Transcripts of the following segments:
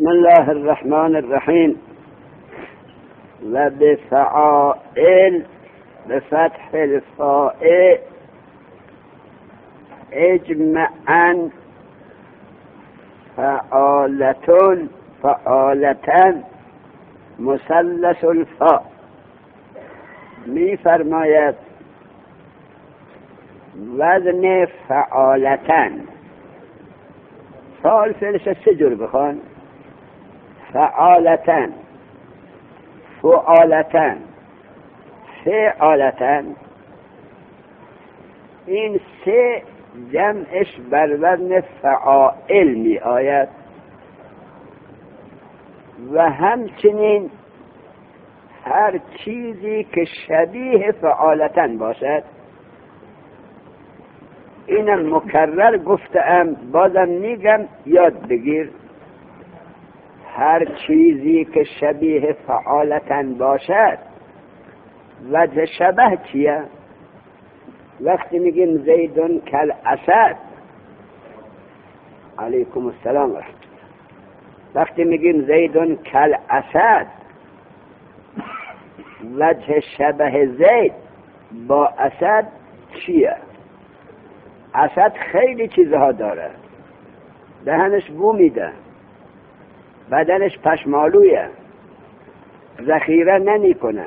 بسم الله الرحمن الرحیم. و بفعائل بفتح الفاء اجمعا فعالتون فعالتن مثلث الفاء. می فرماید وزن فعالتن فعال فعلش سه جور بخوان: فعالتن، فعالتن، فعالتن. این سه جمعش بر وزن فعائل می آید و همچنین هر چیزی که شبیه فعالتن باشد. اینم مکرر گفتم، بازم میگم یاد بگیر. هر چیزی که شبیه فعالتن باشد وجه شبه چیه؟ وقتی میگیم زیدون کل اسد، علیکم السلام ورحمت الله، وقتی میگیم زیدون کل اسد، وجه شبه زید با اسد چیه؟ اسد خیلی چیزها داره، دهنش بو میده، بدنش پشمالویه، ذخیره نمی کنه،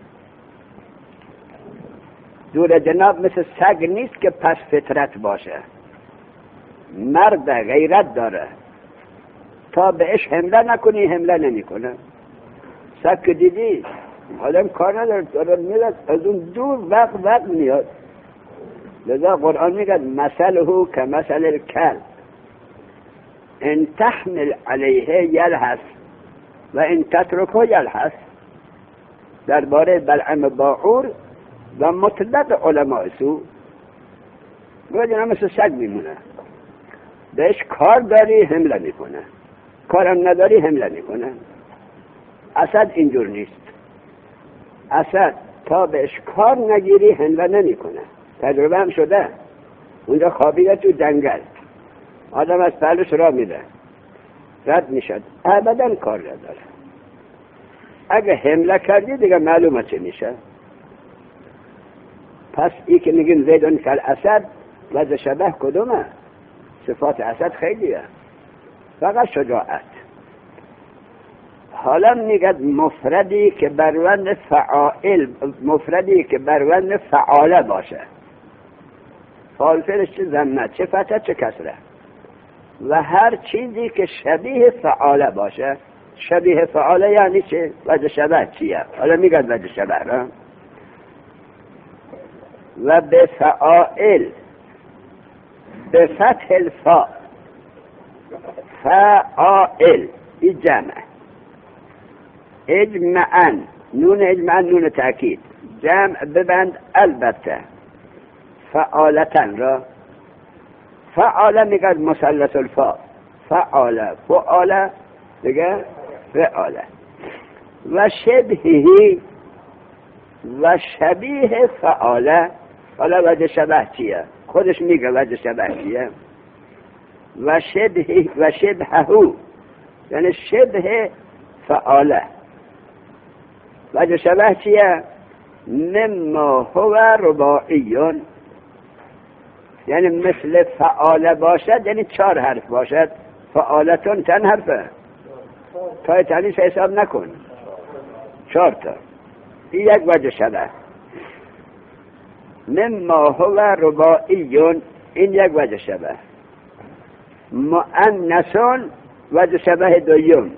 دور جناب مثل سگ نیست که پس فطرت باشه، مرد غیرت داره، تا بهش حمله نکنی حمله نمی کنه. سگ که دیدی آدم کار نداره، میاد از اون دور وقت میاد. لذا قرآن میگه مثله که مثل الکلب ان تحمل علیه یلهث و ان تترکه یلهث. درباره بلعم باعور و مطلق علماء سو میگه مثل سگ میمونه، بهش کار داری حمله میکنه، کارم نداری حمله میکنه. اسد اینجور نیست، اسد تا بهش کار نگیری حمله نمیکنه. تجربه هم شده، اونجا خوابیده تو جنگل، آدم از پهلوش را میده، رد میشد، ابدا کار نداره. اگه حمله کردی دیگه معلومه چه میشه. پس ای که میگیم زیدون کل اسد، وجه شبه کدومه؟ صفات اسد خیلیه، فقط شجاعت. حالا میگد مفردی که بر وزن فعائل، مفردی که بر وزن فعاله باشه. فاعل فعلش چه ضمه، چه فتحه، چه کسره. و هر چیزی که شبیه فعاله باشه. شبیه فعاله یعنی چه؟ وجه شبه چیه؟ حالا میگد وجه شبه را. و به فعائل به فتح الفاء فعائل این جمع. اجمعا، نون اجمعا نون تأکید، جمع ببند البته. فعالتن را فعاله میگد مثلث الفاء، فعاله فعاله دیگه فعاله. و شبهی و شبیه فعاله. حالا وجه شبه چیه؟ خودش میگه وجه شبه چیه. و شبهی و شبههو یعنی شبه فعاله. وجه شبه چیه؟ مما هو رباعیون، یعنی مثل فعاله باشد، یعنی 4 حرف باشد. فعالتون چند حرفه؟ تای تانیش حساب نکن، 4 تا. این یک وجه شبه. مما هو رباعیون، این یک وجه شبه. مؤنثون وجه شبه دوم.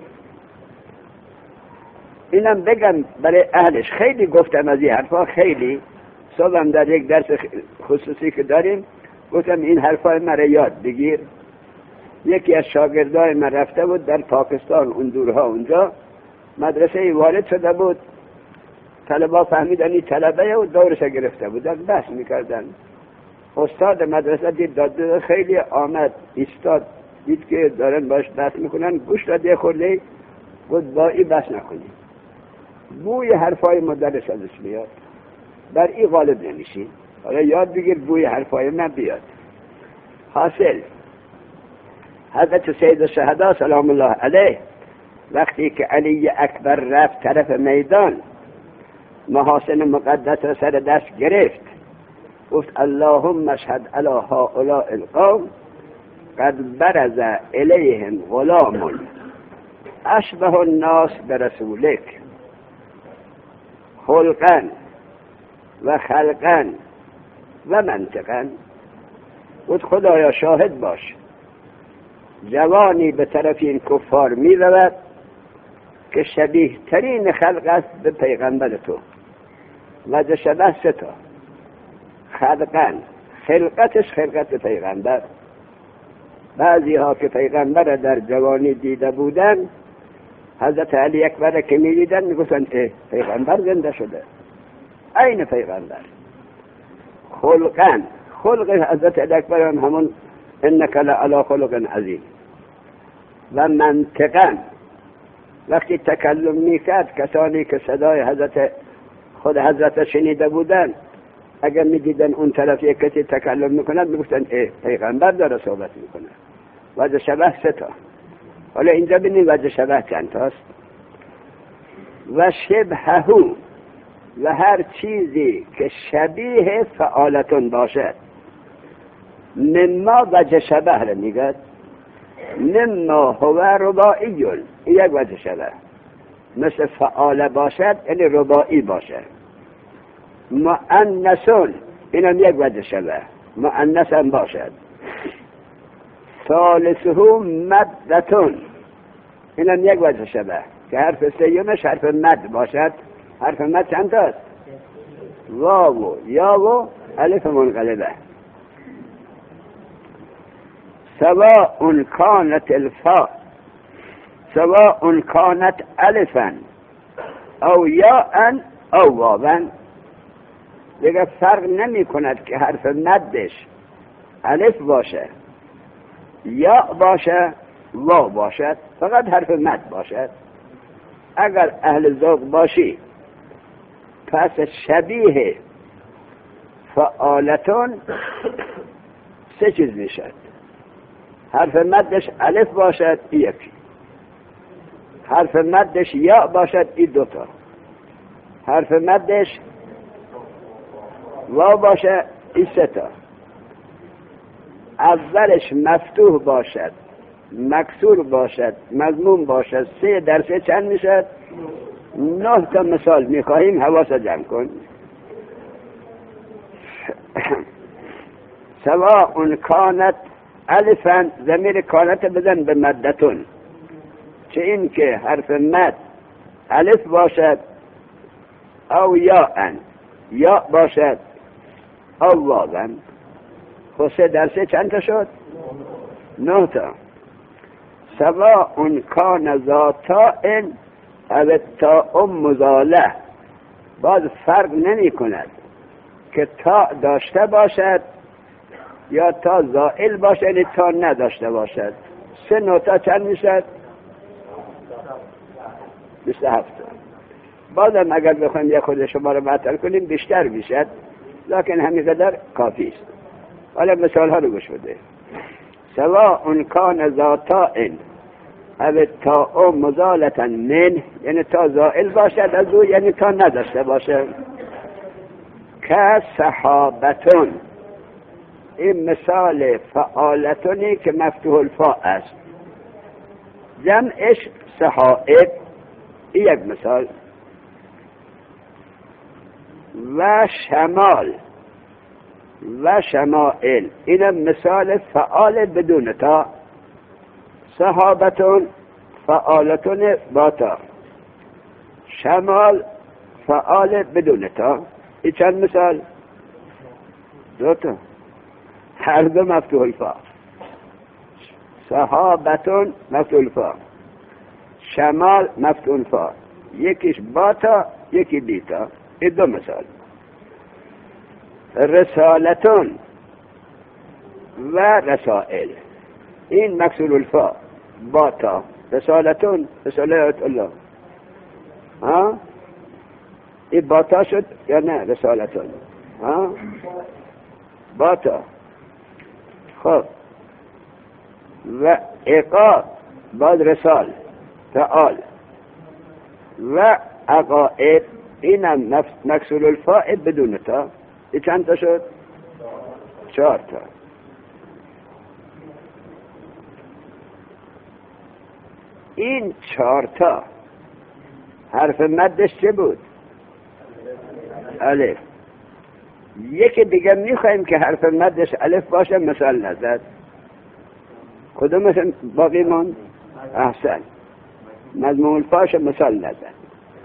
اینم بگم برای اهلش، خیلی گفتم از این حرفا، خیلی صبحم در یک درس خصوصی که داریم گفتم این حرفای مرا یاد بگیر. یکی از شاگردای من رفته بود در پاکستان، اون دورها، اونجا مدرسه وارد شده بود، طلبا فهمیدن این طلبه و دورش گرفته بودن، بحث میکردن. استاد مدرسه دید داد، خیلی آمد ایستاد، دید که دارن باش بحث میکنن، گوش داد خورده، گفت با این بحث نکنی، بوی حرفای مدرس ازش بیاد، بر این غالب نمیشی. حالا یاد بگیر بوی حرفای من بیاد. حاصل حضرت سید الشهدا سلام الله علیه وقتی که علی اکبر رفت طرف میدان، محاسن مقدس را سر دست گرفت، گفت اللهم اشهد علی هؤلاء القوم قد برز الیهم غلام اشبه الناس برسولک خلقا و خلقا و منطقا. گفت خدایا شاهد باش، جوانی به طرف این کفار می رود که شبیه ترین خلق است به پیغمبر تو. وجه شبه ستا: خلقا، خلقتش خلقت پیغمبر. بعضی ها که پیغمبر در جوانی دیده بودن، حضرت علی اکبر که می دیدن می گفتن پیغمبر زنده شده، عین پیغمبر. خلقا، خلق حضرت علی اکبر همون انک لعلی خلق عظیم. و منطقا، وقتی تکلم میکرد، کسانی که صدای خود حضرت شنیده بودن، اگر میدیدن اون طرف یک کسی تکلم میکند میگفتن پیغمبر داره صحبت میکنه. وجه شبه ستا. حالا اینجا ببینید وجه شبه چند تاست. و شبههو، و هر چیزی که شبیه فعالتون باشد. مما وجه شبه را میگد. مما هو رباعیون، یک وجه شبه. مثل فعال باشد یعنی رباعی باشد. مؤنثون، اینم یک وجه شبه، مؤنث هم باشد. ثالثه مدتون، اینم یک وجه شبه که حرف سیومش حرف مد باشد. حرف مد چند تاست؟ واو، یا و الف منقلبه. سواء كانت الفاء سواء كانت الفا او یاء او واوا. دیگه فرق نمی کند که حرف مدش الف باشه، یا باشه، واو باشد، فقط حرف مد باشد. اگر اهل ذوق باشی، پس شبیه فعالتون سه چیز میشد. حرف مدش الف باشد، یکی. حرف مدش یا باشد، این دوتا. حرف مدش واو باشه، این سه تا. اولش مفتوح باشد، مکسور باشد، مضموم باشد. 3 در 3 چند میشد؟ 9 تا مثال میخواهیم، حواس جمع کن. سواء کانت الفا، ضمیر کانت بزن به مدتون، چه این که حرف مد الف باشد، او یا باشد، او واوا. خب 3 در 3 چند تا شد؟ 9 تا. سواء کان ذاتاء او تاء مزاله، باز فرق نمی کند که تا داشته باشد یا تا زائل باشد، یعنی تا نداشته باشد. 3 نوتا چند میشد؟ 27. بازم اگر بخوایم یک خود شما رو معطل کنیم بیشتر میشد، لکن همینقدر کافی است. حالا مثال ها رو گوش بده. سواء کان ذاتاء او تاء مزالة من، یعنی تا زائل باشد از او، یعنی تا نداشته باشد. که صحابتون، این مثال فعالتونی که مفتوح الفاء است، جمعش صحائب، یک مثال. و شمال و شمائل، اینم مثال فعال بدون تا. صحابتون فعالتون با تا، شمال فعال بدون تا. این چند مثال؟ 2 تا، هر دو مفتوح الفاء. صحابتون مفتوح الفاء، شمال مفتوح الفاء، یکیش با تا یکی بی تا. این 2 مثال. رسالتون و رسائل، این مکسور الفاء با تا. رسالتون رسالت الله، ها این با تا شد یا نه؟ رسالتون ها با تا. خب و عقاب باز رسال، فعال. و عقائد اینم مکسور الفاء بدون تا. این چند تا شد؟ 4 تا. این 4 تا حرف مدش چه بود؟ الف. یکی دیگه میخوایم که حرف مدش الف باشه، مثال نزد. کدوم باقی من؟ احسن. مضمون الفاش مثال نزد.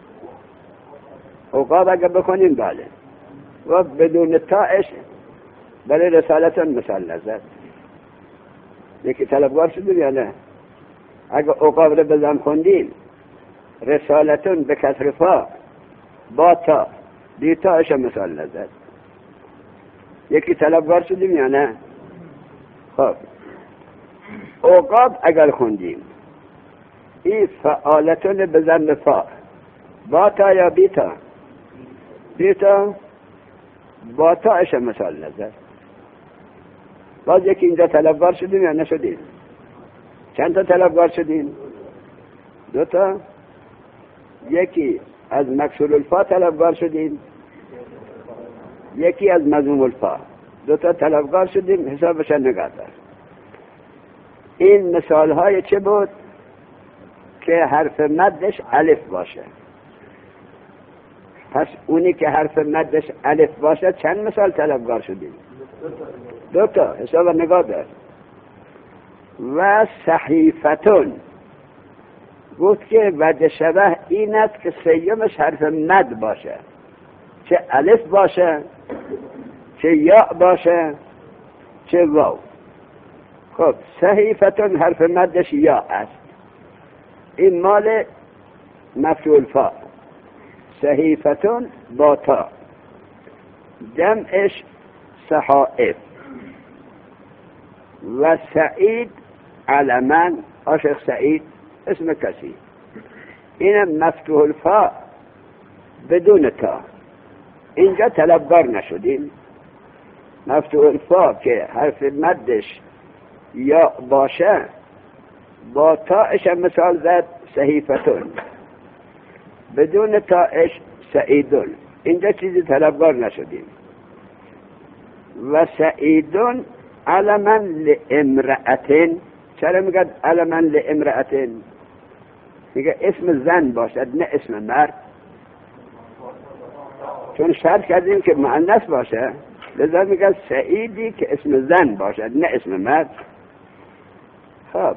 عقاب اگه بکنیم بله. و بدون تاش برای رسالتون مثال نزد. یکی طلبگار شدیم یا نه؟ اگه عقاب رو بزن خوندیم رسالتون به کسر فا با تا دی تاش مثال نزد. یکی طلبگار شدیم یا نه؟ خب عقاب اگر خوندیم این فعالتون بزن فا با تا یا بی تا؟ بی تا. با تاش مثال نزد. باز یکی اینجا طلبگار شدیم یا نشدیم؟ چند تا طلبگار شدیم؟ 2 تا. یکی از مکسور الفا طلبگار شدیم، یکی از مضموم الفا. 2 تا طلبگار شدیم، حسابش نگاه دار. این مثال های چه بود؟ که حرف مدش الف باشه. پس اونی که حرف مدش الف باشه چند مثال طلبگار شدیم؟ 2 تا. حساب نگاه دار. و صحیفتون گفت که وجه شبه این است که سیمش حرف مد باشه، چه الف باشه، چه یا باشه، چه واو. خب صحیفتون حرف مدش یا است. این مال مفعول فا. صحیفتون با تا، جمعش صحائف. و سعید علمن، عاشق سعید اسم کسی. اینم مفتوح الفا بدون تا. اینجا طلبگار نشدیم. مفتوح الفا که حرف مدش یا باشه با تاش مثال زد صحیفتون، بدون تاش سعیدون. اینجا چیزی طلبگار نشدیم. و سعیدون علما لامرأتین. چرا میگه علما لامرأتین؟ میگه اسم زن باشد نه اسم مرد، چون شرط کردیم که مؤنث باشه، لذا میگه سعیدی که اسم زن باشد نه اسم مرد. خب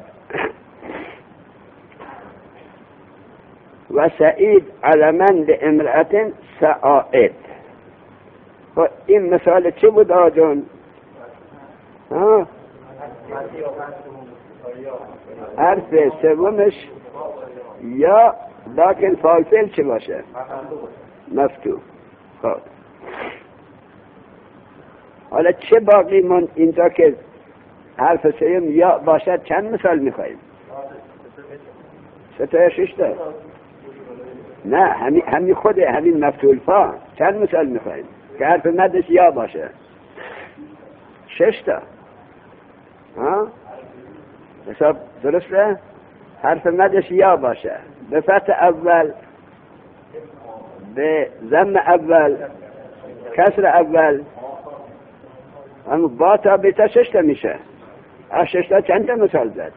و سعید علما لامرأتین سعائد. و این مثال چه بود آجون؟ حرف سومش یا لکن فاعل چه باشه؟ مفتوح. خب حالا چه باقی من اینجا که حرف سوم یا باشد چند مثال میخواییم؟ 3 تا یا 6 تا؟ نه همین خوده، همین مفتوح فا. چند مثال میخواییم که حرف مدش یا باشه؟ 6 تا. حساب درسته؟ حرف مدش یا باشه، به فتح اول، به ضم اول، کسر اول. اما با تا بیتا 6 تا میشه. 6 تا چند تا مثال زد؟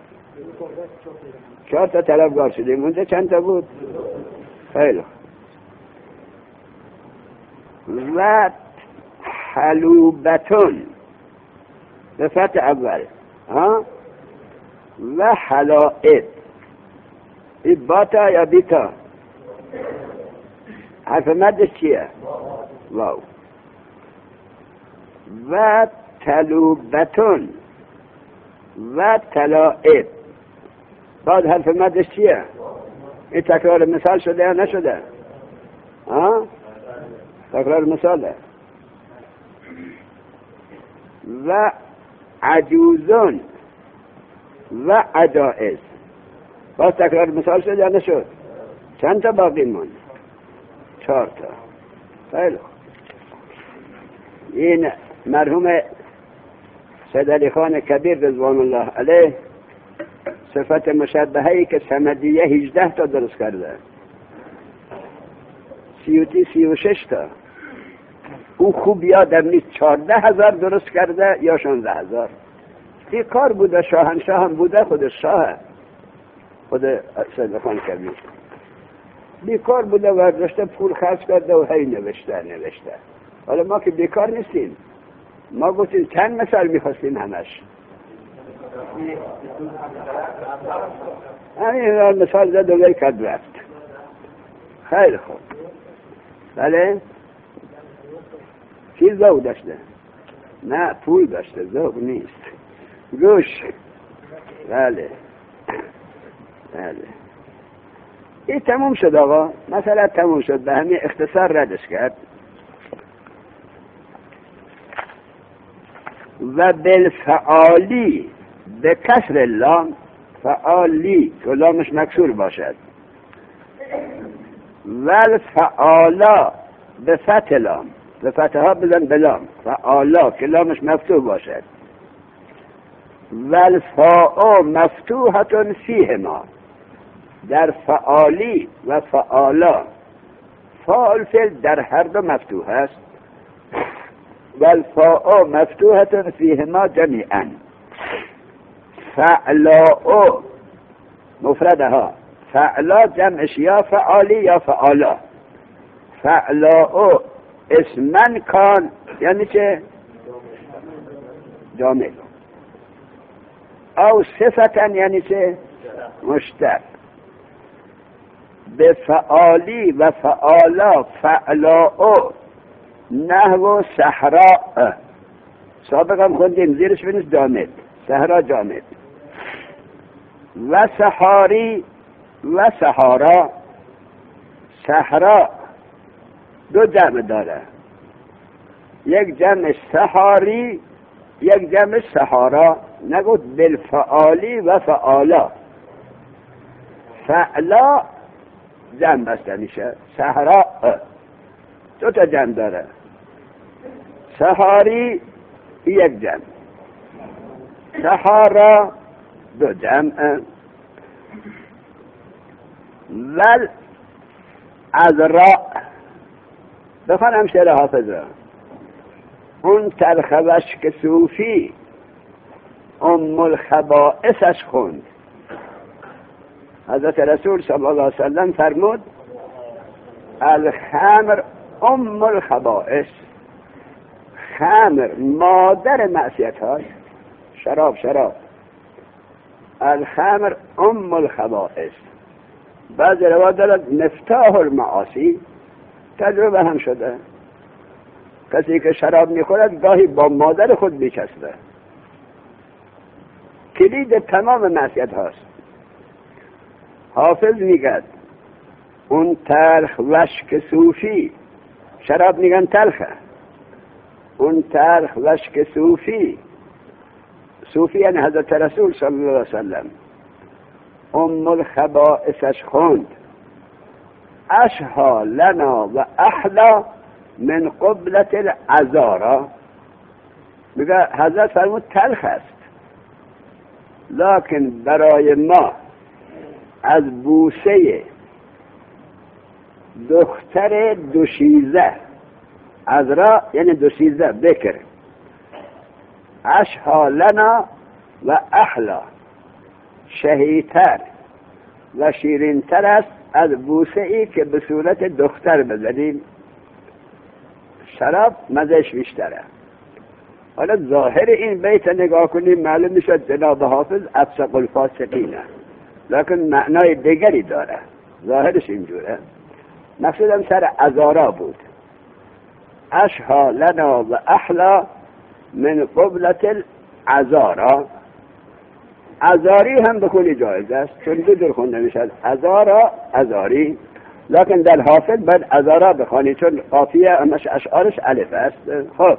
4 تا طلبگار شدیم. اونجا چند تا بود؟ خیلی. و حلوبتون به فتح اول و حلائب. این باتا یا بیتا؟ حرف مدش چیه؟ واو. و تلوبتون و تلائب. بعد حرف مدش چیه؟ این تکرار مثال شده یا نشده؟ تکرار مثاله. و عجوزون و عجائز. باز تکرار مثال شد یا نشد؟ چند تا باقی مون؟ 4 تا. خیلی خوب. این مرحوم سید علی خان کبیر رضوان الله علیه صفت مشبهه‌ای که صمدیه 18 تا درست کرده، سیوطی 36 تا. او خوب یادم نیست 14,000 درست کرده یا 16,000. این کار بوده، شاهنشاه هم بوده، خود شاه، خود سید خان کبیر بیکار بوده و داشته پول خرج کرده و هی نوشته. حالا ما که بیکار نیستیم، ما گفتیم چند مثال میخواستیم همش. همین مثال زد و کرد رفت. خیلی خوب. بله چیز ذوق داشته؟ نه پول داشته، ذوق نیست. گوش. بله این تموم شد آقا، مثلا تموم شد، به همین اختصار ردش کرد. و بالفعالی به کسر اللام، فعالی که لامش مکسور باشد، والفعالا به فتح لام، به فتحها بزن بلام، فعالا که لامش مفتوح باشد، والفاء مفتوحة فیهما، در فعالی و فعالا فاعل فعل در هر دو مفتوح است، والفاء مفتوحة فیهما جمیعا. فعلاء مفردها، فعلا جمعش یا فعالی یا فعالا. فعلاء اسمن کان یعنی چه؟ جامع. او صفتن یعنی چه؟ مشتق. به فعالی و فعالا فعلاء نحو صحراء، سابقا خوندیم زیرش بینید جامد، صحرا جامد. و صحاری و صحارا، صحرا دو جمع داره، یک جمع صحاری یک جمع صحارا. نگفت بالفعالی و فعالا، فعلا جمع بسته میشه، صحرا دو تا جمع داره، صحاری یک جمع، صحارا دو جمع. ول عذراء بخوانم شعر حافظ را. اون ترخوش که صوفی الخبائثش خوند. حضرت رسول صلی الله علیه وسلم فرمود الخمر الخبائث، خمر مادر معصیت هاست، شراب. الخمر الخبائث. بعضی روایات دارد مفتاح المعاصی، تجربه هم شده. کسی که شراب میخورد گاهی با مادر خود میچسبه، کلید تمام معصیت هاست. حافظ میگد اون تلخ وشک صوفی، شراب میگن تلخه، اون تلخ وشک صوفی یعنی حضرت رسول صلی الله علیه وسلم الخبائثش خوند. اشها لنا و احلا من قبلت العذارا. میگه حضرت فرمود تلخ است، لکن برای ما از بوسه دختر دوشیزه، عذرا یعنی دوشیزه بکر، اشها لنا و احلا، شهیتر و شیرینتر است از بوسه ای که به صورت دختر بزنیم. شراب مزهش بیشتره. حالا ظاهر این بیت نگاه کنیم معلوم میشد جناب حافظ افسق الفاسقینه، لکن معنای دیگری داره، ظاهرش اینجوره. مقصودم سر عذارا بود. اشها لنا و احلا من قبلت العذارا. عذاری هم بخونی جایز است، چون دو در خونده میشد، عذارا عذاری، لکن در حافظ باید عذارا بخونی چون قافیه همش اشعارش الف است. خب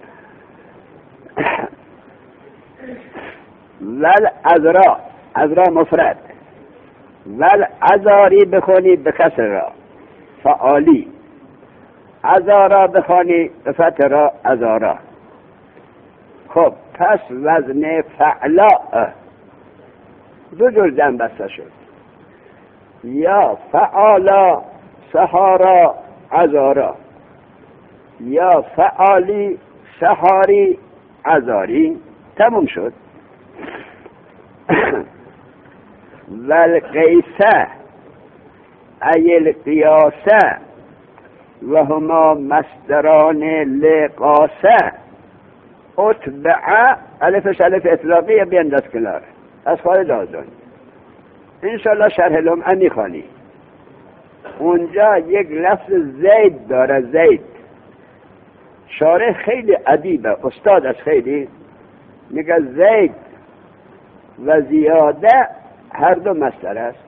ول عذرا، عذرا مفرد، ول عذاری بخونی به کسر را، فعالی. عذارا بخونی به فتح را، عذارا. خب پس وزن فعلا دو جور جمع بسته شد. یا فعالا سهارا عذارا، یا فعالی سهاری عذاری. تموم شد. والقیسه ای القیاسه و هما مصدران لقاسه اتبع. الفش الف اطلاقیه بینداز کنار از خارج آزان. انشالله شرح لمعه میخوانی. اونجا یک لفظ زید داره. زید شارح خیلی ادیبه، استاد از خیلی، میگه زید و زیاده هر دو مصدر است.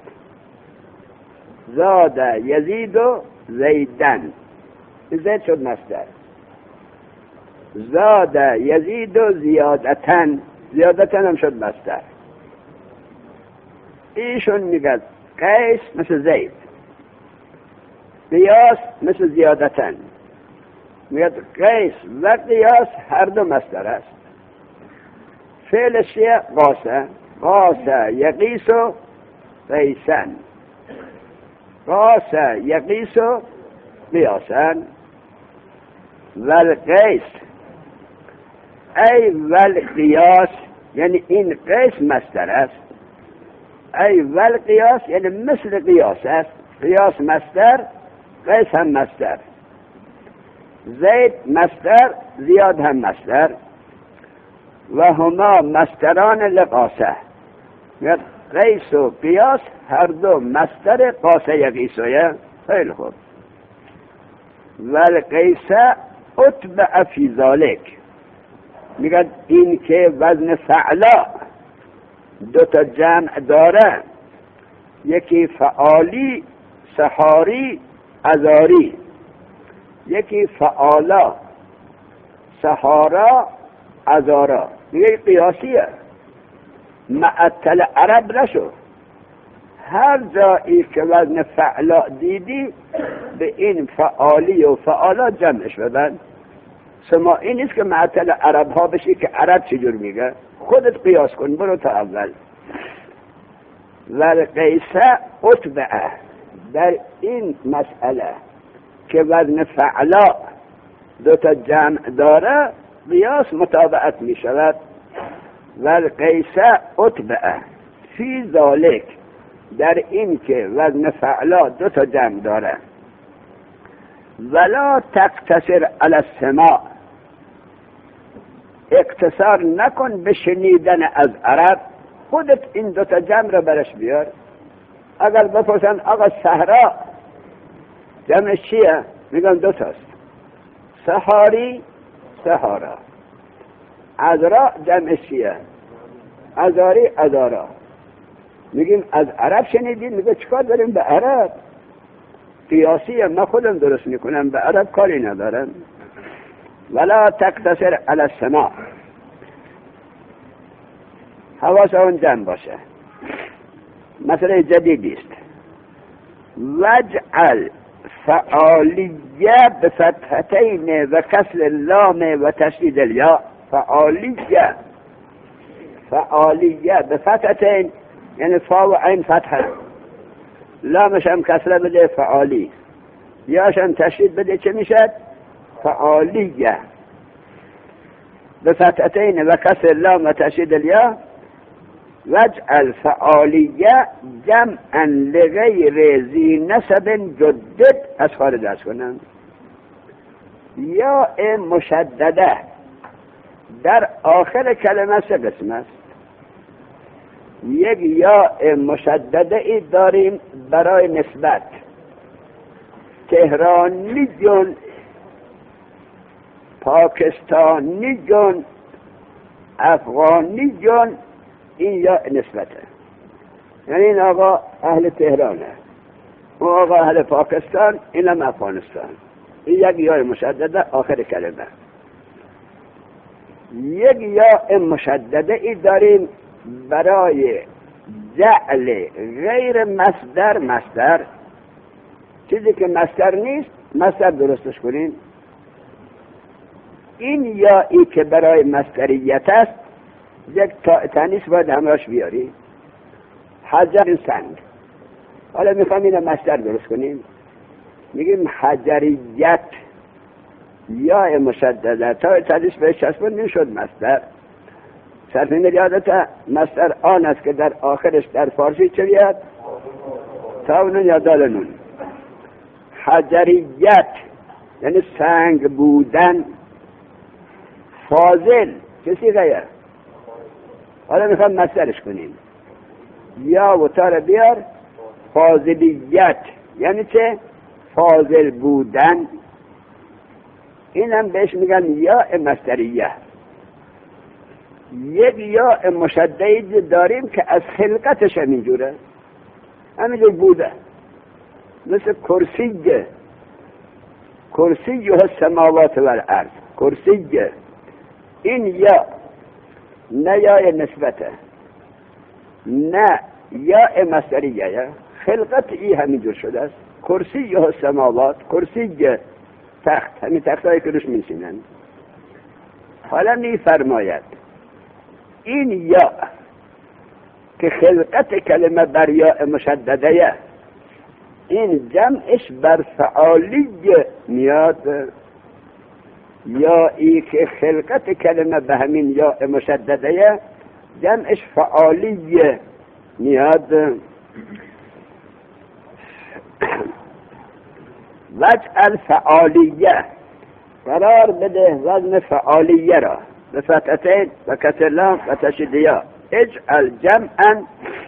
زاده یزید و زیدن، زید شد مصدر. زاده یزید و زیادتن، زیادتن هم شد مصدر. ایشون میگه قیس مثل زید، قیاس مثل زیادتن. میگه قیس و قیاس هر دو مصدر است. فعلش چیه؟ قاسه. قاسه یقیس و قیسن، قاسه یقیس و قیاسن. والقیس ای والقیاس، یعنی این قیس مصدر است. ای والقیاس یعنی مثل قیاس است. قیاس مصدر، قیس هم مصدر. زید مصدر، زیاد هم مصدر. و هما مصدران لقاسه، قیس و قیاس هر دو مصدر قاسه یقیسویه. خیلی خوب. والقیسه اتبع فی ذالک، میگه این که وزن فعلا دو تا جمع داره، یکی فعالی سحاری عذاری، یکی فعالا سحارا عذارا. میگه قیاسیه، معطل عرب نشو. هر جایی که وزن فعلا دیدی به این فعالی و فعالا جمعش بدن. سما این نیست که معطل عرب ها بشی که عرب چجور میگه. خودت قیاس کن، برو تا اول. والقیسه اتبعه، در این مسئله که وزن فعلا دو تا جمع داره قیاس متابعت می شود. والقیسه اتبعه فی ذالک، در این که وزن فعلا دو تا جمع داره. ولا تقتصر علی السماع، اقتصار نکن به شنیدن از عرب. خودت این دو تا جمع رو برش بیار. اگر بپرسن آقا صحرا جمعش چیه؟ میگن دو تاست، سحاری سحارا. عذرا جمعش چیه؟ عذاری عذارا. میگیم از عرب شنیدین؟ میگه چکار داریم به عرب؟ قیاسیه، من خودم درست میکنم، به عرب کاری ندارم. ولا تقتصر علی السماع، حواس اون جمع باشه. مسئله جدیدی است. وجعل فعالیه بفتحتین و کسر اللام و تشدید الیا. فعالیه، فعالیه بفتحتین یعنی فا و عین فتحه، لامش هم کسره بده فعالی، یاش هم تشدید بده چه میشد؟ فعالیه. بفتحتین و کسر اللام و تشدید الیا. وجعل فعالیه جمعا لغیر ذی نسب جدد. از خارج از کنم. یا مشدده در آخر کلمه سه قسم است. یک یا مشدده ای داریم برای نسبت. تهرانی جون، پاکستانی جون، افغانی جون، این یا نسبته. یعنی این آقا اهل تهرانه، اون آقا اهل پاکستان، این هم افغانستان. این یک یا مشدده آخر کلمه. یک یا مشدده ای داریم برای جعل غیر مصدر مصدر. چیزی که مصدر نیست مصدر درستش کنین. این یا ای که برای مصدریت است یک تانیث باید همراش بیاری. حجر سنگ. حالا میخوام اینو مصدر درست کنیم، میگیم حجریت یا مشدده تا تدریس بهش چسبون نشد مصدر. صرفین یادت مصدر آن است که در آخرش در فارسی چه بیاد؟ تاونون یا دالنون. حجریت یعنی سنگ بودن. فاضل کسی غیر. حالا میخوام مصدرش کنیم، یا و تا رو بیار. فاضلیت یعنی چه؟ فاضل بودن. اینم بهش میگن یا مصدریه. یک یا مشدد داریم که از خلقتش همینجوره، همینجور بوده، مثل کرسیه. کرسیه السماوات والارض. کرسیه این یا نه یا نسبته، نه یا مصدریه، خلقت ای همینجور شده است. کرسیه السماوات، کرسیه تخت، همین تخت هایی که روش میشینن. حالا میفرماید این یا که خلقت کلمه بر یا مشدده، این جمعش بر فعالی میاد. یا ای که خلقت کلمه به همین یا مشدده جمعش فعالی میاد. وجعل فعالیه، قرار بده وزن فعالیه را به فتحتین و کسر لام و تشدید یا. اجعل جمعا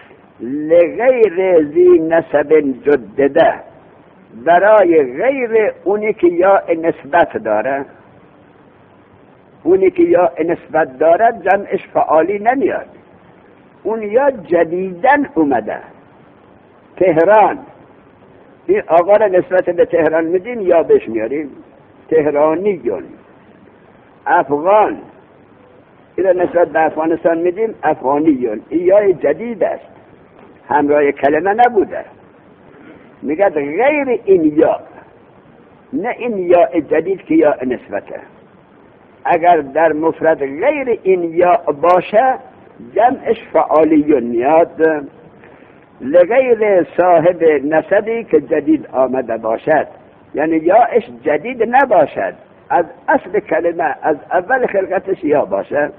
لغیر ذی نسب جدده، برای غیر اونی که یا نسبت داره. اونی که یا نسبت داره جمعش فعالی نمیاد، اون یا جدیدن اومده. تهران، این آقا را نسبت به تهران میدیم یا بهش میاریم تهرانیون. افغان، این را نسبت به افغانستان میدیم افغانیون. این یا جدید است، همراه کلمه نبوده. میگه غیر این یا، نه این یا جدید که یا نسبته. اگر در مفرد غیر این یا باشه جمعش فعالیون میاد. لغیر صاحب نسبی که جدید آمده باشد، یعنی یاش جدید نباشد، از اصل کلمه از اول خلقتش یا باشه.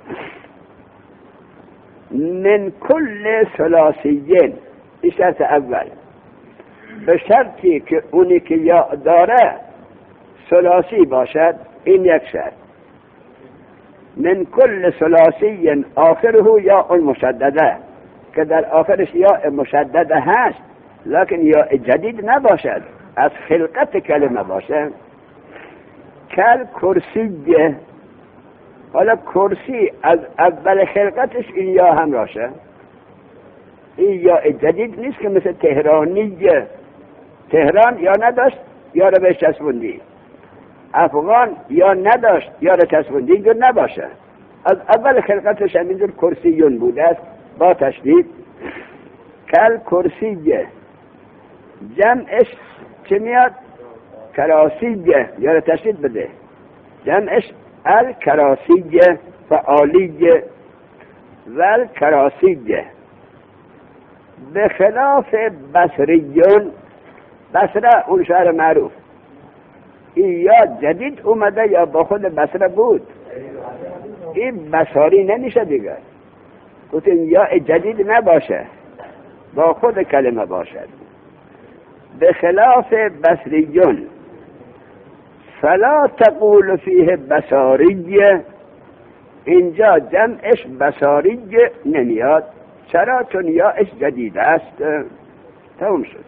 من کل ثلاثیین، این شرط اول، به شرطی که اونی که یا داره ثلاثی باشد. این یک شرط. من کل ثلاثی آخره یا مشدده، که در آخرش یا مشدده هست لکن یا جدید نباشد، از خلقت کلمه باشه. کل کرسیه، حالا کرسی از اول خلقتش این یا هم راشه. این یا جدید نیست که مثل تهرانیه. تهران یا نداشت یا رو بهش چسبوندی. افغان یا نداشت یا رو چسبوندی، اینجور نباشه. از اول خلقتش همینجور کرسیون بوده است با تشدید. کل کرسیه، جمعش چه میاد؟ کراسیه، یا رو تشدید بده، جمعش الکراسیه فعالیه والکراسیه. به خلاف بصریون، بصره اون شهر معروف، این یا جدید اومده یا با خود بصره بود. این بصاری نمیشه دیگر. گفتیم یا جدید نباشه، با خود کلمه باشد. به خلاف بصریون فلا تقول فیه بصاریه، اینجا جمعش بصاریه نمیاد. چرا؟ چون یاش جدید است. تمام شد.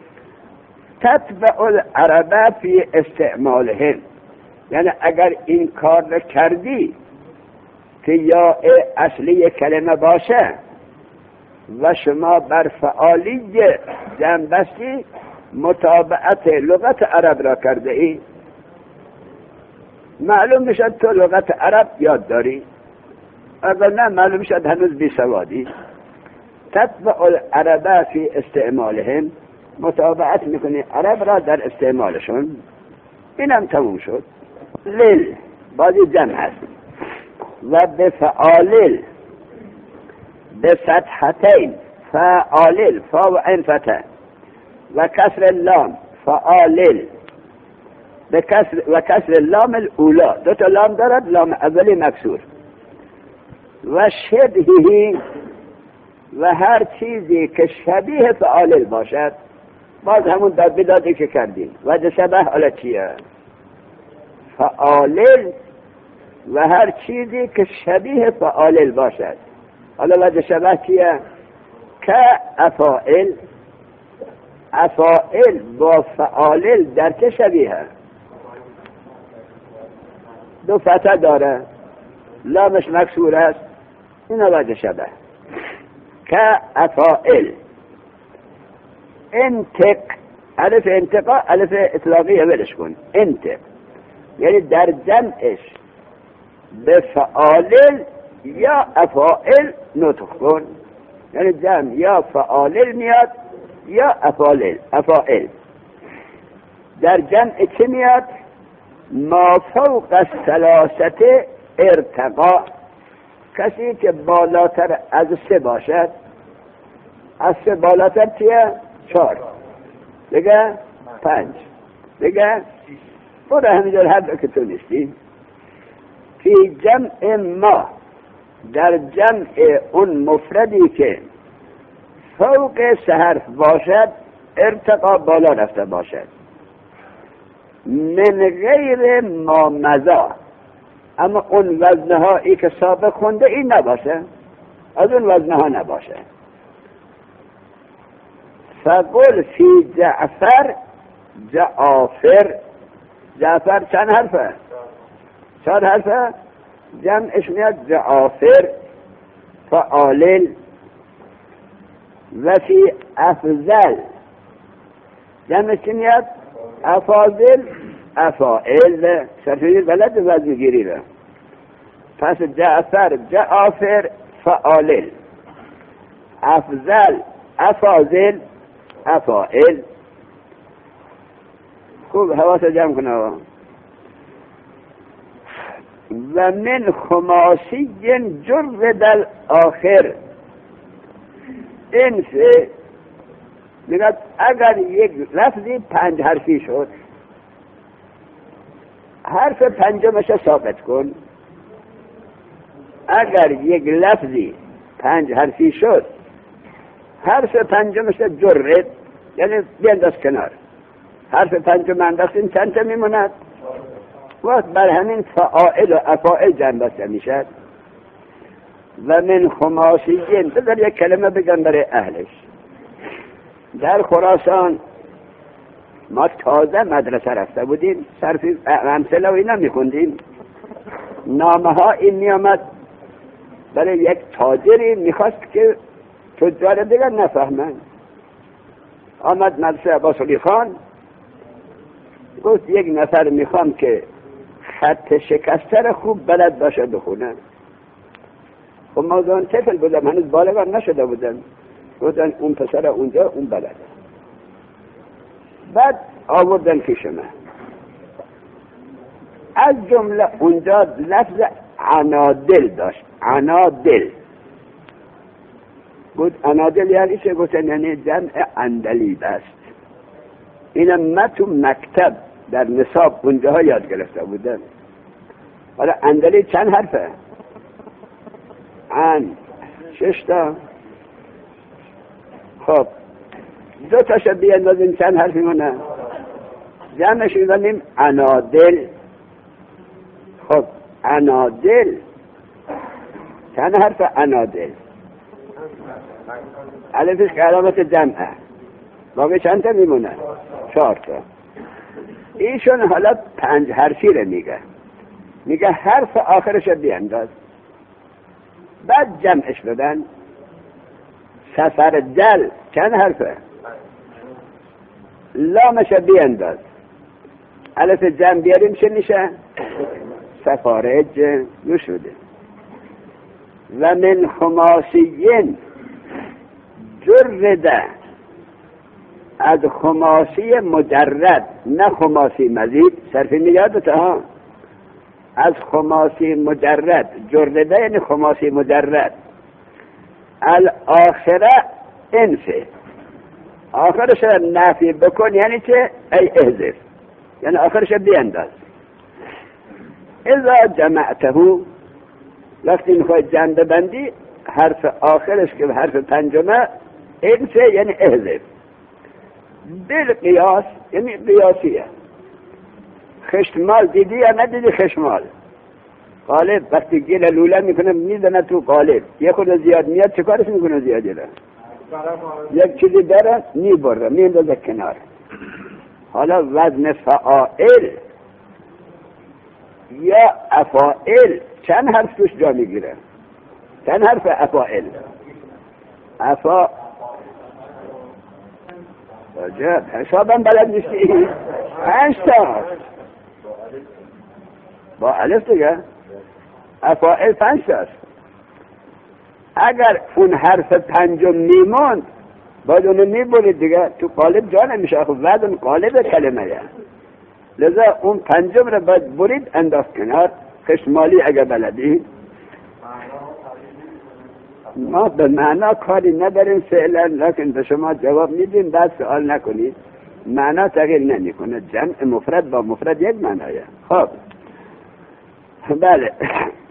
تتبع العرب فی استعمالهم، یعنی اگر این کار رو کردی که یا اصلی کلمه باشه و شما بر فعالی جمع بستی، مطابقت لغت عرب را کرده ای. معلوم میشد تو لغت عرب یاد داری، اگر نه معلوم میشد هنوز بی سوادی. تتبع العرب فی استعمالهم، مطابقت میکنی عرب را در استعمالشون. اینم تموم شد. لیل بازی جمع هست. و به فعالل به فتحتین، فعالل، فا و عین فتح و کسر اللام فعالل و کسر اللام الاولا، دو تا لام دارد، لام اولی مکسور. و شبهی و هر چیزی که شبیه فعالل باشد، باز همون در بدادی که کردیم. وجه شبه حالا چیه؟ فعالل و هر چیزی که شبیه فعالل باشد. حالا وجه شبه چیه؟ که افائل، افائل با فعالل در چه شبیه؟ دو فتح داره، لامش مکسور است، این وجه شبه. که افائل. انتق، الف انتقا الف اطلاقیه ولش کن، انتق یعنی در جمعش به فعالل یا افائل نطق کن، یعنی جمع یا فعالل میاد یا افائل. در جمع چه میاد؟ ما فوق الثلاثه ارتقا، کسی که بالاتر از 3 باشد. از 3 بالاتر چیه؟ 4 دیگه 5 دیگه برو همینجور هر که تو نیستی. فی جمع ما، در جمع اون مفردی که فوق 3 حرف باشد، ارتقا بالا رفته باشد. من غیر ما مضا، اما اون وزنهایی که سابق خونده این نباشه، از اون وزنها نباشه. فقل فی جعفر جعافر. جعفر چند حرفه؟ 4 حرفه، جمعش میاد جعافر فعالل. و فی افضل، جمعش میاد افاضل افائل. شرفی بلد وزن گیری را. پس جعفر جعافر فعالل، افضل افاضل افائل. خوب حواس جمع کنه. و من خماسی جرد الاخر. این سه میگه اگر یک لفظی 5 حرفی شد، حرف پنجمش ثابت کن. اگر یک لفظی 5 حرفی شد، حرف پنجمش جرد یعنی بینداز کنار. حرف پنجم انداختین چند تا میموند؟ وقت بر همین فعائل و افائل جمع بسته میشد. و من خماسیین، بذار یک کلمه بگم برای اهلش. در خراسان ما تازه مدرسه رفته بودیم، صرف امثله و اینا میخوندیم. نامه ها این میامد برای یک تاجری میخواست که تجار دیگر نفهمن. آمد مدرسه عباسعلی خان، گفت یک نفر میخوام که خط شکسته را خوب بلد باشه بخونه. خب موضوعان طفل بودم، هنوز بالغ نشده بودم. گفتن اون پسر اونجا اون بلده. بعد آوردن پیش من. از جمله اونجا لفظ عنادل داشت. عنادل. گفت عنادل یعنی چه؟ گفتن یعنی جمع عندلیب است. اینم من تو مکتب در نصاب اونجاها یاد گرفته بودم. حالا عندلیب چند حرفه؟ عن 6 تا. خب 2 تاش بیاندازیم چند حرفی مونه؟ جمعش می‌کنیم عنادل. خب عنادل چند حرف؟ عنادل الفش که علامت جمعه، باقی چند تا میمونه؟ 4 تا. ایشون حالا 5 حرفی رو میگه حرف آخرش رو بیانداز. بعد جمعش بدن. سفر جل چند حرفه؟ لامش رو بیانداز. الف جمع بیاریم چه میشه؟ سفارج. نشده. و من خماسیین جرده، از خماسی مجرد، نه خماسی مزید. صرفی میادته ها. از خماسی مجرد، جرده یعنی خماسی مجرد. الاخره انفه، آخرش نفی بکن یعنی چه؟ ای احذف، یعنی آخرش بینداز. اذا جمعته، وقتی میخوای جمع ببندی حرف آخرش که حرف پنجمه انفه یعنی احذف. بالقیاس یعنی قیاسیه. خشمال دیدی یا ندیدی؟ خشمال قالب وقتی گل لوله میکنه میزنه تو قالب، یه خود زیاد میاد چه کارش میکنه؟ زیادی را یک چیزی داره میبره میندازه کنار. حالا وزن فعائل یا افائل چند حرف توش جا میگیره؟ چند حرف افائل؟ عجب، حسابم بلد نیستی؟ 5 تا با الف دیگه. افائل 5 تاست. اگر اون حرف پنجم میموند باید اونو میبرید دیگه، تو قالب جا نمیشه. خب وزن قالب کلمه یه، لذا اون پنجم رو باید برید انداخت کنار. خشمالی اگر بلدی. ما به معنا کاری نداریم فعلا، لکن به شما جواب میدیم بعد سوال نکنید. معنا تغییر نمیکنه، جمع مفرد با مفرد یک معنایه. خب بله.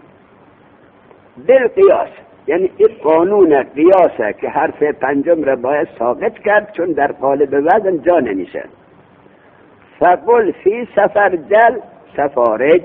بالقیاس یعنی این قانون قیاسه که حرف پنجم را باید ساقط کرد چون در قالب وزن جا نمیشه. فقل فی سفرجل سفارج.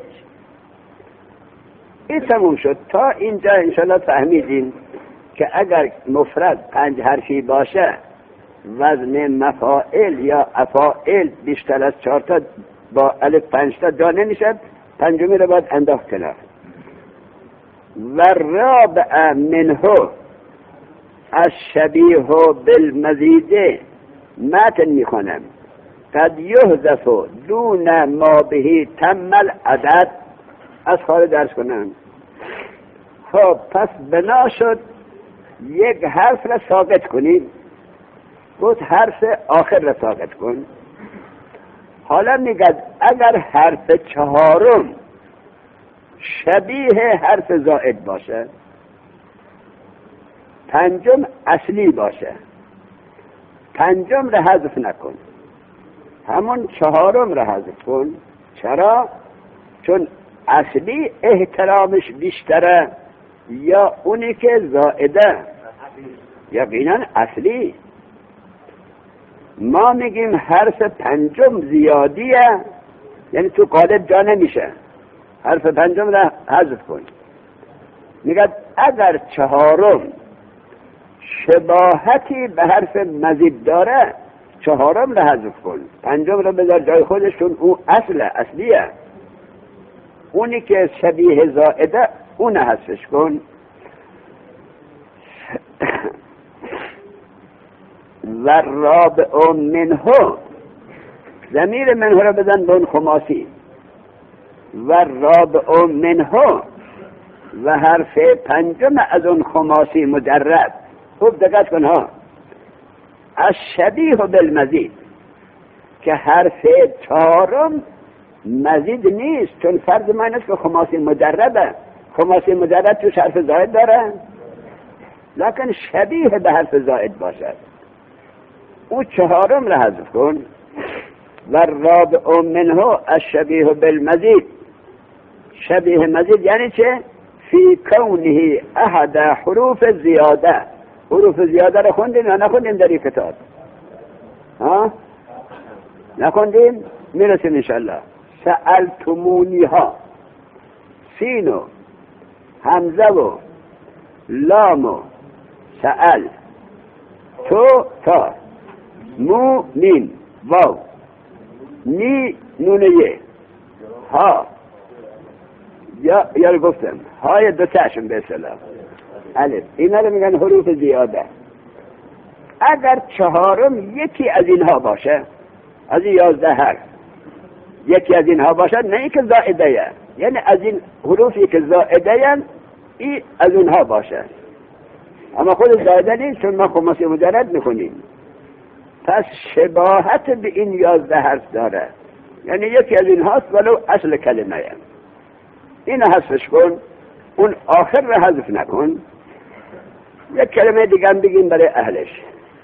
این تموم شد. تا اینجا انشاءالله فهمیدین که اگر مفرد 5 حرفی باشه وزن مفاعل یا افاعل بیشتر از 4 تا با الف 5 تا جا نمیشد، پنجمی رو باید انداخت کنار. و رابع منه الشبیه بالمزید. متن میخونم قد یحذف دون ما به تم العدد. از خارج درس کنم. خب پس بنا شد یک حرف را ساقط کنیم. بود حرف آخر را ساقط کن. حالا میگد اگر حرف چهارم شبیه حرف زائد باشه، پنجم اصلی باشه، پنجم را حذف نکن، همون چهارم را حذف کن. چرا؟ چون اصلی احترامش بیشتره یا اونی که زائده؟ یقینا اصلی. ما میگیم حرف پنجم زیادیه یعنی تو قالب جا نمیشه، حرف پنجم را حذف کن. میگه اگر چهارم شباهتی به حرف مزید داره چهارم را حذف کن، پنجم را بذار جای خودش چون اون اصلیه. اونی که شبیه زائده اون حذفش کن. و رابع منه، ضمیر منه را بزن به اون خماسی. و رابع منه و حرف پنجم از اون خماسی مجرد. خوب دقت کن ها. الشبیه بالمزید که حرف چهارم مزید نیست، چون فرض من است که خماسی مجرده. خماسی مجرد توش حرف زائد داره لکن شبیه به حرف زائد باشد، او چهارم را حذف کن. و رابع منه الشبیه بالمزید. شبیه مزید یعنی چه؟ فی کونه احد حروف زیاده. حروف زیاده را خوندیم یا نخوندیم در این کتاب؟ ها؟ نخوندیم؟ میرسیم انشالله. سألتمونی ها، سین و همزه و لام و سأل، تو تا، مو مین، واو، نی نونه، ها یا گفتم های دو تاشون به اصطلاح الف. اینا رو میگن حروف زیاده. اگر چهارم یکی از اینها باشه، از این 11 حرف یکی از اینها باشه، نه ای که زائده، یعنی از این حروفی که زائده ای از اونها باشه، اما خود زائده نیست چون ما خماسی مجرد میکنیم. پس شباهت به این 11 حرف داره، یعنی یکی از این هاست ولو اصل کلمه. این حذفش کن، اون آخر را حذف نکن. یک کلمه دیگه هم بگیم برای اهلش.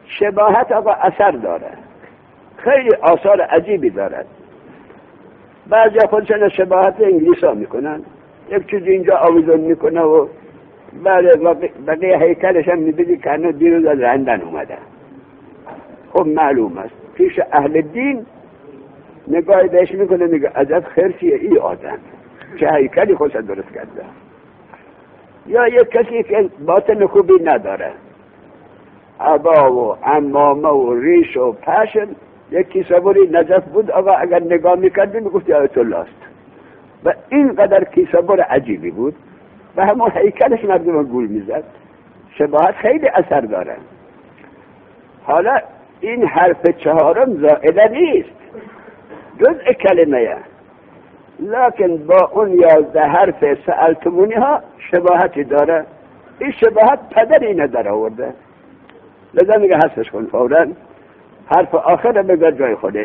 شباهت آقا اثر داره، خیلی آثار عجیبی دارد. بعضی خودشون شباهت انگلیس ها میکنن، یک چیز اینجا آویزون میکنه و بقیه هیکلش هم میبینی که هنو دیروز از لندن اومده. خب معلوم است پیش اهل دین نگاه بهش میکنه، میگه عجب خرسیه ای آدم، چه هیکلی خوش درست کرده. یا یک کسی که باطن خوبی نداره، عبا و عمامه و ریش و پشم، یک کیسابوری نجف بود آقا، اگر نگاه میکردی میگفتی آیت الله است. و اینقدر کیسابور عجیبی بود و همون هیکلش مردم گول میزد. شباهت خیلی اثر داره. حالا این حرف چهارم زائده نیست، جزء کلمه، لکن با اون 11 حرف سألتمونی ها شباهتی داره. این شباهت پدری نداره آورده، لذا میگه حذفش کن فوراً، حرف آخر بگذار جای خودش.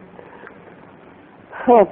خب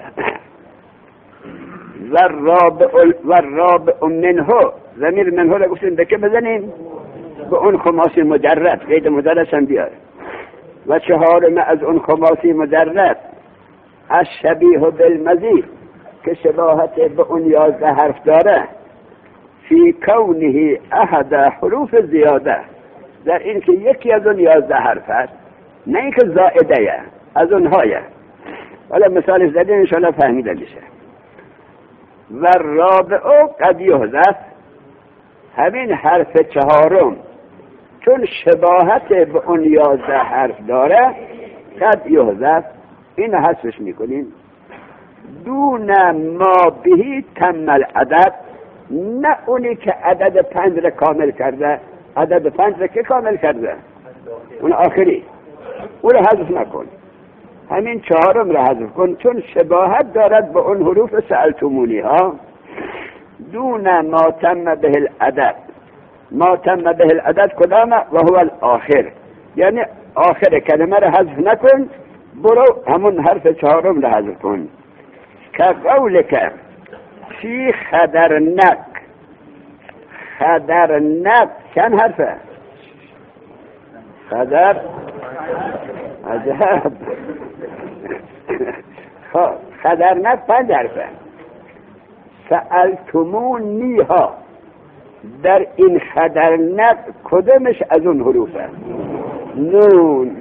والرابع منه، ضمیر منه را گفتیم به که بزنیم؟ به اون خماسی مجرد، قید مجرد هم بیاره. و چهارم از اون خماسی مجرد از شبیه بالمزید، که شباهت به اون 11 حرف داره، فی کونه احد حروف زیاده، در این که یکی از اون 11 حرف هست، نه اینکه زائده از اونهایه. حالا مثالش زدیم انشاءالله فهمیده میشه. و رابع قد یحذف، همین حرف چهارم چون شباهت به اون 11 حرف داره، قد یحذف، این حذفش میکنیم. دون ما بهی تم العدد، نه اونی که عدد 5 را کامل کرده. عدد 5 را که کامل کرده؟ اون آخری، اون را حذف نکن، همین چهارم را حذف کن، چون شباهت دارد به اون حروف سألتمونی ها. دون ما تم به العدد، ما تم به العدد کدامه؟ و هو الاخر، یعنی آخر کلمه را حذف نکن، برو همون حرف چهارم را حذف کن. که قولک فی خدرنک، خدرنک چند حرفه؟ خدر، عجب. خدرنک 5 حرفه. سألتمونی ها، در این خدرنک کدومش از اون حروفه؟ نون،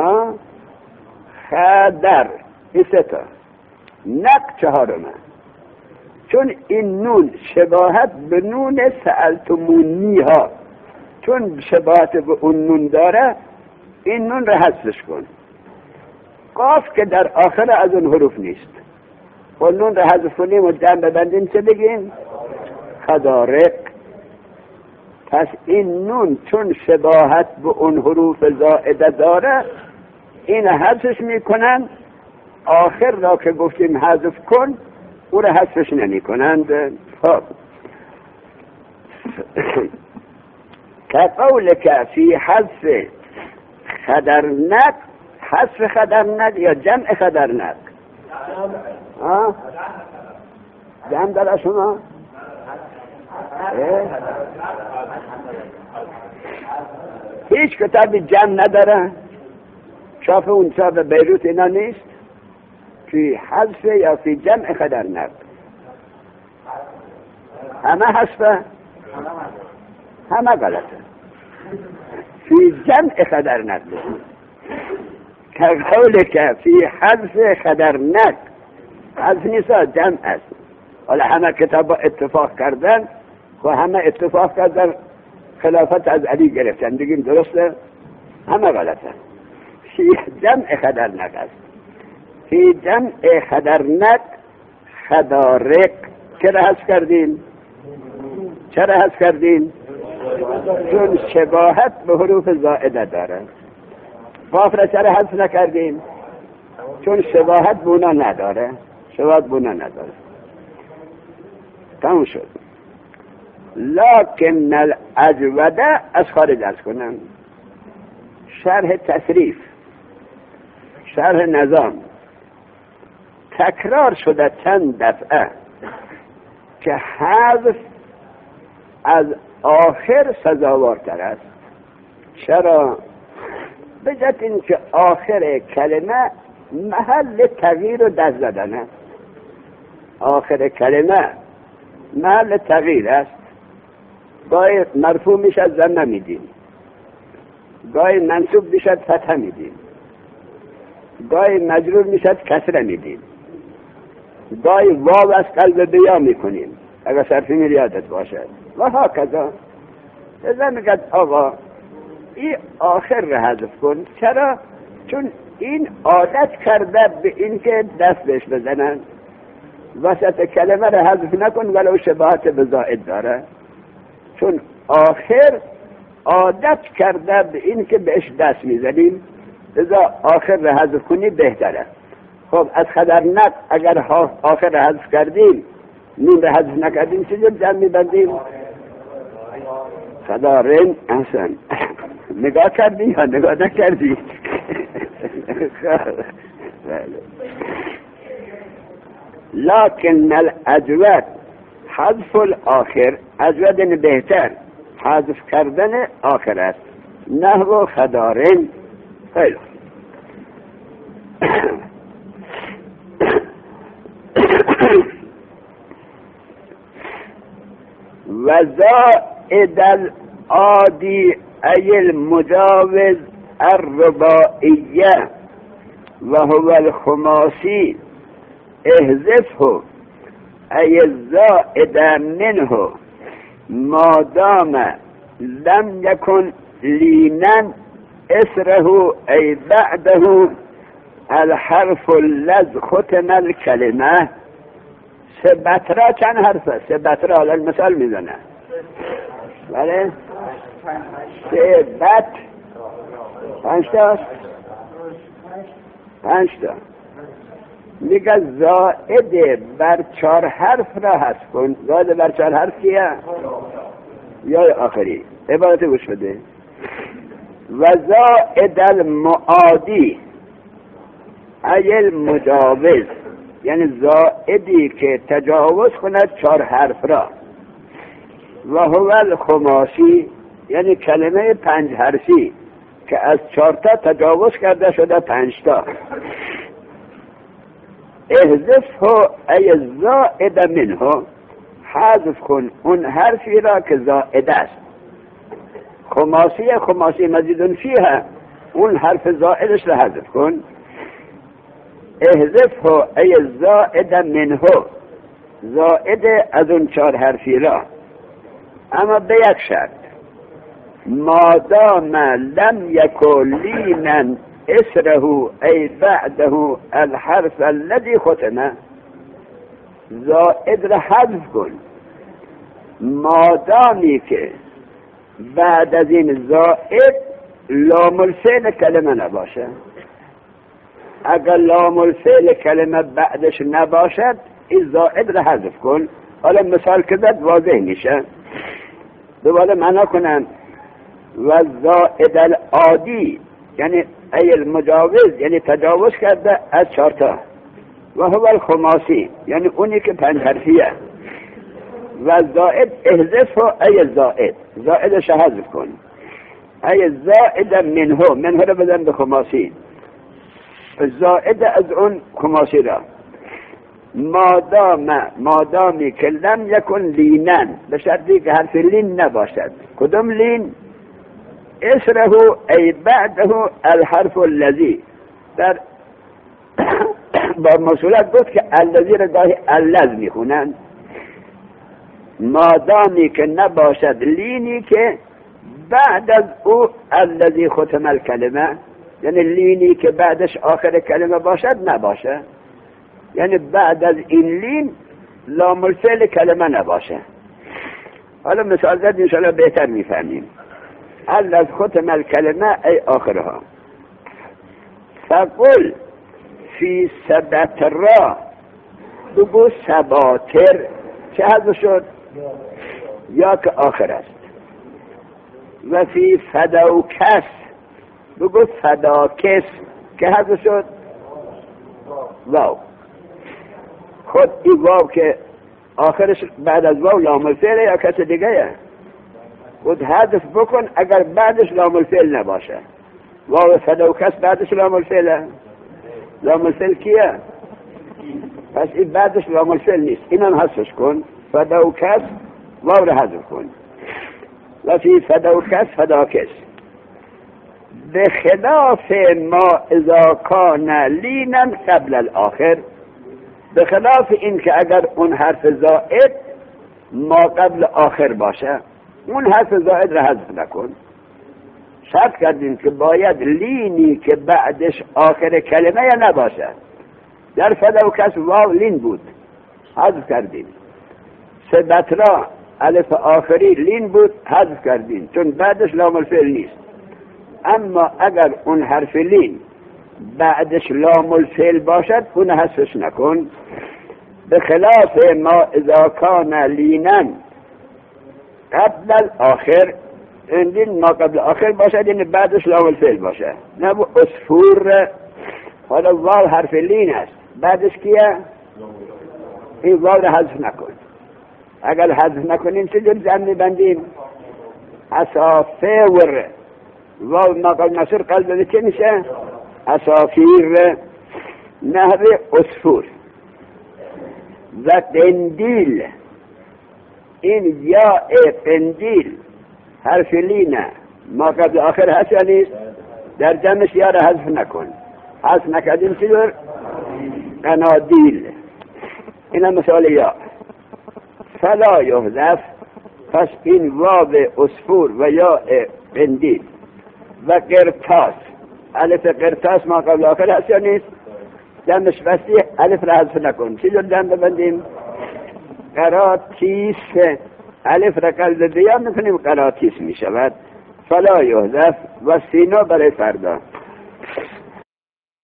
خدر، این 3 تا، نک چهارمه. چون این نون شباهت به نون سألتمونی ها، چون شباهت به اون نون داره، این نون را حذفش کن. قاف که در آخر از اون حروف نیست، و نون را حذف کنیم و جمع ببندیم چه بگیم؟ خدارق. پس این نون چون شباهت به اون حروف زائده داره، این حذفش میکنن. آخر را که گفتیم حذف کن، او را حذفش نمی کنند. خب که قولک فی حذف خدرنک، حذف خدرنک یا جمع خدرنک؟ جمع داره شما؟ هیچ کتابی جمع نداره؟ چاپ اون چاپ بیروت اینا نیست؟ فی حذف یا فی جمع خدرنک؟ همه حذفه؟ همه غلطه. فی جمع خدرنک، که قولک فی حذف خدرنک، حذف نیست، جمع است. حالا همه کتاب اتفاق کردن و همه اتفاق کردن خلافت از علی گرفتن، بگیم درسته؟ همه غلطه. فی جمع خدرنک است. فی جمع خدرنک خدارق. چرا حذف کردین؟ چرا حذف کردین؟ چون شباهت به حروف زائده داره. قاف را چرا حذف نکردین؟ چون شباهت به اونا نداره. شباهت به اونا نداره. تمام شد. لکن الاجوده، از خارج ارز کنم، شرح تصریف، شرح نظام تکرار شده چند دفعه که حذف از آخر سزاوارتر است. چرا؟ بجد این که آخر کلمه محل تغییر و دست زدنه. آخر کلمه محل تغییر است. گاهی مرفوع میشد ضمه میدیم، گاهی منصوب میشد فتحه میدیم، گاهی مجرور میشد کسره میدیم، گاهی واو از قلب بیا میکنیم اگر صرفی میری یادت باشد و ها کذا. ازا میگد آقا این آخر را حذف کن. چرا؟ چون این عادت کرده به این که دست بهش بزنن. وسط کلمه را حذف نکن ولو شباهت به زائد داره، چون آخر عادت کرده به این که بهش دست میزنیم، ازا آخر را حذف کنی بهتره. خب از خدرنق اگر آخر را حذف کردیم نون را حذف نکردیم چجور جمع میبندیم؟ خدارین احسن. نگاه کردی یا نگاه نکردی؟ لكن الاجود حذف الاخر، اجود بهتر حذف کردن آخر است. نحو خدارین. خیلی وزائد العادي أي المجاوز الرباعية وهو الخماسي احذفه أي الزائد منه ما دام لم يكن لينا اسره أي بعده الحرف الذي ختم الكلمة. سبترا چند حرفه؟ سبترا حالا مثال میزنه. بله؟ سبت 5 تا میگه زائد بر 4 حرف را حذف کن. زائد بر 4 حرف کیه؟ یا آخری. عبارت گوش بده. و زائد المعادی ای المجاوز، یعنی زائدی که تجاوز کند 4 حرف را. و هو الخماسی، یعنی کلمه 5 حرفی که از 4 تا تجاوز کرده شده 5 تا. احذفه ای الزائد منه، حذف کن اون حرفی را که زائد است. خماسی مزیدون فیه، اون حرف زائدش را حذف کن. احذفه ای الزائد منه، زائد از اون 4 حرفی را، اما به یک شرط. مادام لم یکن لینا اسره ای بعده الحرف الذي ختمه، زائد را حذف کن مادامی که بعد از این زائد لام الفعل کلمه نباشه. اگر لام الفعل کلمه بعدش نباشد این زائد را حذف کن. حالا مثال که زد واضح میشه. دوباره معنا کنم. و زائد العادی یعنی ای المجاوز، یعنی تجاوز کرده از 4 تا. و هو الخماسی، یعنی اونی که 5 حرفیه. و زائد احذف ای الزائد، زائدش حذف کن. ای زائد منه را بدن به خماسی، زائد از اون خماسی را. مادامی که لم یکن لینن، به شرطی که حرف لین نباشد. کدوم لین؟ اسره ای بعده الحرف الذی. در با موصولت گفت که الذی را گاهی اللذ میخونند. مادامی که نباشد لینی که بعد از او الذی ختم الکلمه، یعنی لینی که بعدش آخر کلمه باشد نباشه، یعنی بعد از این لین لام الفعل کلمه نباشه. حالا مثال زد انشاءالله بهتر میفهمیم. الذی ختم الکلمه ای آخرها. فقل فی سبترا، بگو سباتر. چه حذف شد؟ یا که آخر است. و فی فدوکس، بگو فداکس که حذف شد واو. خود این واو که آخرش بعد از واو لام الفعل یا کس دیگه خود حذف بکن اگر بعدش لام الفعل نباشه. واو فدوکس بعدش لام الفعله. لام الفعل کیه؟ پس این بعدش لام الفعل نیست، اینم حذفش کن. فدوکس واو رو حذف کن. و فی فدوکس فداکس به خلاف ما اذا کان لینا قبل الاخر، به خلاف این که اگر اون حرف زائد ما قبل آخر باشه، اون حرف زائد را حذف نکن. شرط کردیم که باید لینی که بعدش آخر کلمه یا نباشه. در فدوکس واو لین بود، حذف کردیم. سبترا الف آخری لین بود، حذف کردیم چون بعدش لام الفعل نیست. اما اگر اون حرف لین بعدش لام الفعل باشد اون حذفش نکن. به خلاف ما اذا کان لینا قبل الاخر، این لین ما قبل آخر باشد یعنی بعدش لام الفعل باشه. نه عصفور، حالا واو حرف لین است، بعدش کیه؟ این واو رو حذف نکن. اگر حذف نکنیم چه جور جمع میبندیم؟ اسافور، واو ما قبل نصر قلب چه میشه؟ اسافیر. نحو عصفور. و قندیل، این یا قندیل حرف لینه ما قبل آخر هست یا نیست؟ در جمعش یا را حذف نکن. حذف نکردیم چی دور؟ قنادیل. این مثال یا. فلا یحذف، پس این واو عصفور و یا قندیل و قرطاس، الف قرطاس ما قبل آخر هست یا نیست؟ جمعش بستی الف را حذف نکن. چی جور جمع ببندیم؟ قراتیس، الف را قلب بیان میکنیم قراتیس میشود. فلا یحذف و سینا برای فردا.